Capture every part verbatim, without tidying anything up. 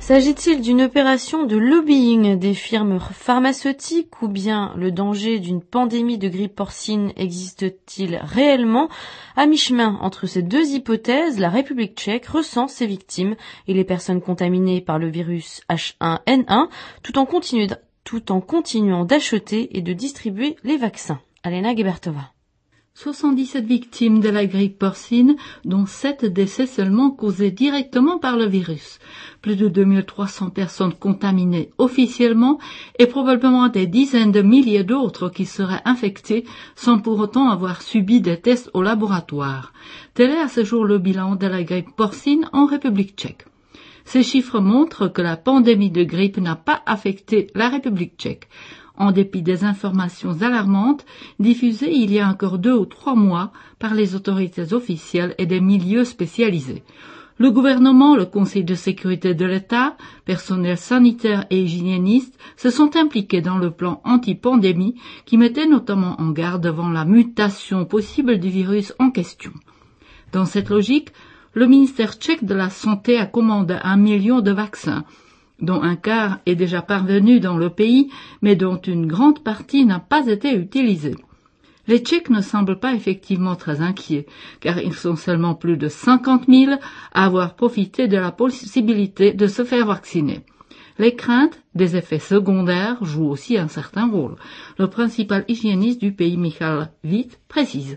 S'agit-il d'une opération de lobbying des firmes pharmaceutiques ou bien le danger d'une pandémie de grippe porcine existe-t-il réellement? À mi-chemin entre ces deux hypothèses, la République tchèque recense ses victimes et les personnes contaminées par le virus H un N un tout en, continu, tout en continuant d'acheter et de distribuer les vaccins. Alena Gebertova. soixante-dix-sept victimes de la grippe porcine, dont sept décès seulement causés directement par le virus. Plus de deux mille trois cents personnes contaminées officiellement et probablement des dizaines de milliers d'autres qui seraient infectées sans pour autant avoir subi des tests au laboratoire. Tel est à ce jour le bilan de la grippe porcine en République tchèque. Ces chiffres montrent que la pandémie de grippe n'a pas affecté la République tchèque. En dépit des informations alarmantes diffusées il y a encore deux ou trois mois par les autorités officielles et des milieux spécialisés. Le gouvernement, le Conseil de sécurité de l'État, personnel sanitaire et hygiéniste se sont impliqués dans le plan anti-pandémie qui mettait notamment en garde devant la mutation possible du virus en question. Dans cette logique, le ministère tchèque de la Santé a commandé un million de vaccins, dont un quart est déjà parvenu dans le pays, mais dont une grande partie n'a pas été utilisée. Les Tchèques ne semblent pas effectivement très inquiets, car ils sont seulement plus de cinquante mille à avoir profité de la possibilité de se faire vacciner. Les craintes des effets secondaires jouent aussi un certain rôle. Le principal hygiéniste du pays, Michal Vít, précise.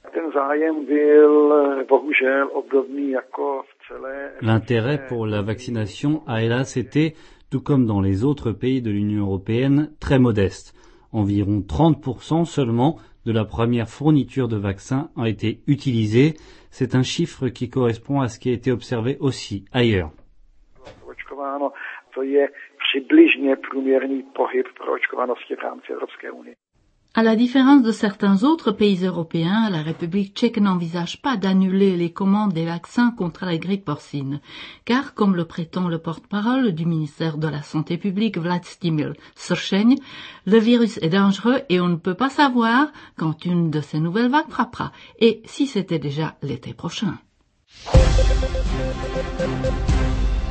L'intérêt pour la vaccination a hélas été, tout comme dans les autres pays de l'Union européenne, très modeste. Environ trente pour cent seulement de la première fourniture de vaccins a été utilisée. C'est un chiffre qui correspond à ce qui a été observé aussi ailleurs. À la différence de certains autres pays européens, la République tchèque n'envisage pas d'annuler les commandes des vaccins contre la grippe porcine, car, comme le prétend le porte-parole du ministère de la Santé publique Vlastimil Sršeň, le virus est dangereux et on ne peut pas savoir quand une de ces nouvelles vagues frappera, et si c'était déjà l'été prochain.